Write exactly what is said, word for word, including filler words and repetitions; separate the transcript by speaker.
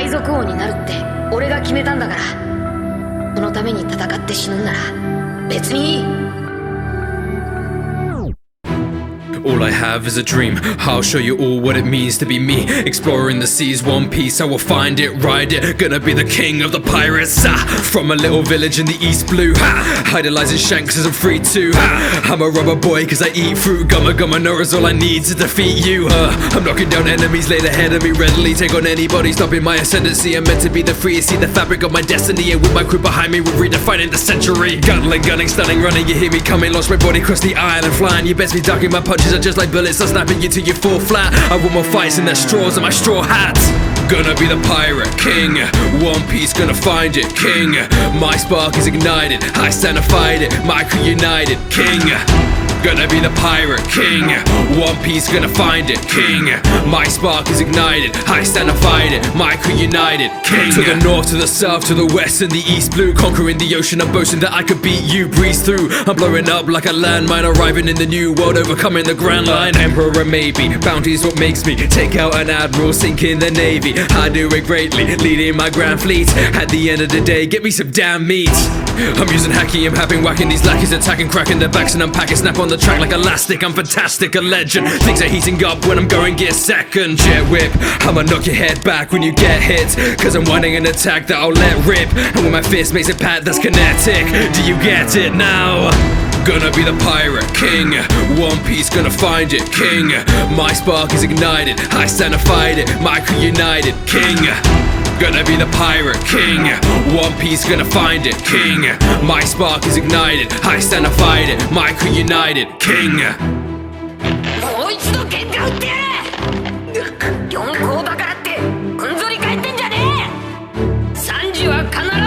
Speaker 1: 海賊王になるって俺が決めたんだから、そのために戦って死ぬんなら別にいい。
Speaker 2: All I have is a dream. I'll show you all what it means to be me. Exploring the seas, one piece. I will find it, ride it. Gonna be the king of the pirates. Ah, from a little village in the East Blue. Ah, idolizing Shanks as I'm free too. Ah, I'm a rubber boy cause I eat fruit. Gumma gumma Nora is all I need to defeat you. Uh, I'm knocking down enemies laid ahead of me. Readily take on anybody, stopping my ascendancy. I'm meant to be the freest, see the fabric of my destiny. And with my crew behind me, we're redefining the century. Gunning, gunning, stunning, running. You hear me coming, lost my body across the island flying. You best be ducking my punches. Are just like bullets, I'm snapping you till you fall flat. I want more fights in their straws and my straw hats. Gonna be the pirate king, One Piece gonna find it, king. My spark is ignited, I stand to fight it, my crew united, king. Gonna be the pirate king, One Piece gonna find it, king. My spark is ignited, I stand to fight it, my crew united, king. To the north, to the south, to the west and the east blue. Conquering the ocean, I'm boasting that I could beat you, breeze through. I'm blowing up like a landmine, arriving in the new world, overcoming the grand line. Emperor maybe, bounty's what makes me take out an admiral, sink in the navy. I do it greatly, leading my grand fleet. At the end of the day, get me some damn meat. I'm using hacky, I'm happing, whacking these lackeys, attacking, cracking their backs and unpacking, snap on the track like elastic. I'm fantastic, a legend. Things are heating up when I'm going gear second. Jet whip, I'ma knock your head back when you get hit, cause I'm winding an attack that I'll let rip. And when my fist makes a pat, that's kinetic. Do you get it now? Gonna be the pirate king, One Piece gonna find it, king. My spark is ignited, I stand to fight it, my crew united, king. Gonna be the pirate king, One Piece gonna find it, king. My spark is ignited, I stand to fight it, my crew united, king.
Speaker 1: もう一度喧嘩売ってやれ。四皇だからってふんぞり返ってんじゃねえ。サンジは必ず